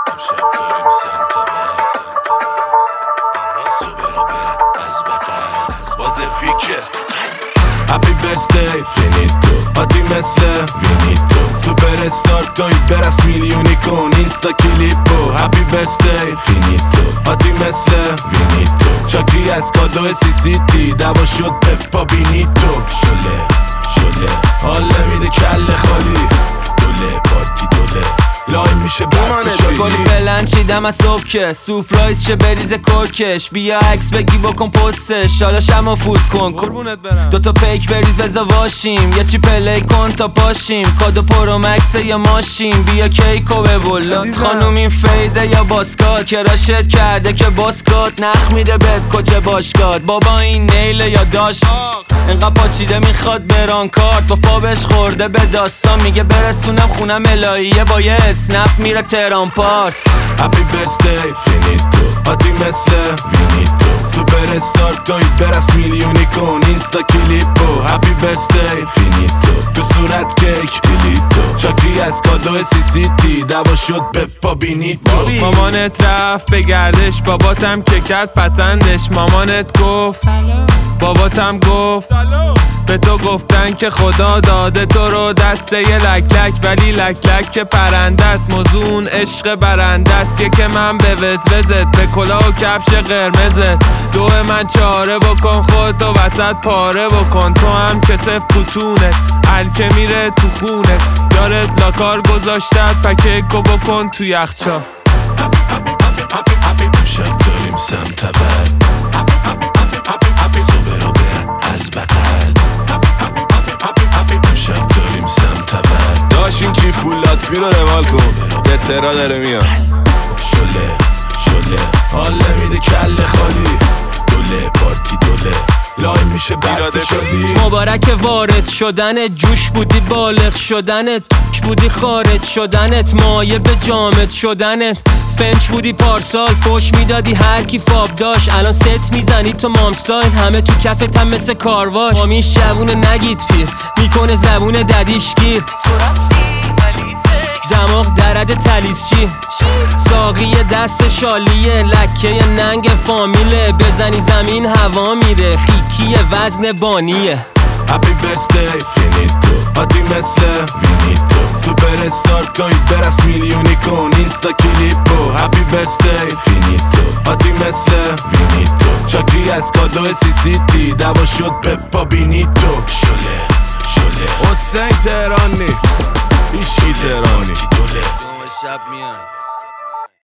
امشب داریم سمت صبح را به از بقل باز پیکه هپی برثدی فینیتو آتی مثل وینیتو سوپر استار توی برس میلیونی کن اینستا کلیپو هپی برثدی فینیتو آتی مثل وینیتو شاکی از کادو CCT دوا شد به پا بینیتو شله حال نمیده کله خالی دوله پارتی دوله لایم میشه برف شالی گلی بلند چیدم از صبح که سورپرایز شه بریز کرکش بیا عکس بگی بکن پستش حالا شما فوت کن قربونت برم دوتا پیک بریز بزا واشیم یه چی پلی کن تا پاشیم کادو پرو مکس یا ماشین بیا کیکو ببولا خانوم این فیده یا باسکات کراشت کرده که باسکات نخ میده بهت کچه باشگاه بابا این نیله یا داشت انقدر پاچیده میخواد بران کارت با فابش خورده به داستان میگه برسونم خونم الهیه با یه اسنپ میره تهران پارس هپی برثدی فینیتو آتی مثل وینیتو سوپر استار توی برس میلیونی کن اینستا کلیپو هپی برثدی فینیتو تو صورت کیک کلیتو شاکی از کادو CCT دوا شد به پا بینیتو مامانت رفت به گردش باباتم که کرد پسندش مامانت گفت باباتم گفت به تو گفتن که خدا داده تو رو دسته یه لک ولی لک که پرنده است موضوع عشق برنده است که من به وزوزت به کلاه و کفش قرمزت دو من چاره بکن خودتو وسط پاره بکن تو هم که صف پوتونه الکه میره تو خونه یارت لاکار گذاشتت پکیکو بکن تو یخچال امشب داریم سمت اول صبح را به از بقل امشب داریم سمت اول داشت این کی فولات می رو روال کن به ترا داره میان شله حال نمیده کله خالی دوله پارتی دوله لایم میشه برف شدی مبارک وارد شدنت جوش بودی بالغ شدنت توک بودی خارج شدنت مایه به جامد شدنت فنچ بودی پارسال فوش میدادی هر کی فاب داشت الان ست میزنی تو مامستایل همه تو کفت هم مثل کارواش مامیش جوونه نگید پیر میکنه زبون ددیش گیر دماغ درد تلیسچی ساقی دست شالیه لکه ننگ فامیله بزنی زمین هوا میره خیکی وزن بانیه هپی برثدی فینیتو آتی مثل وینیتو سوپر استار توی برس میلیونی کن اینستا کلیپو هپی برثدی فینیتو آتی مثل وینیتو شاکی از کادو CCT دوا شد به پا بینیتو شله حسین تهرانی هیچی تهرانی شب میان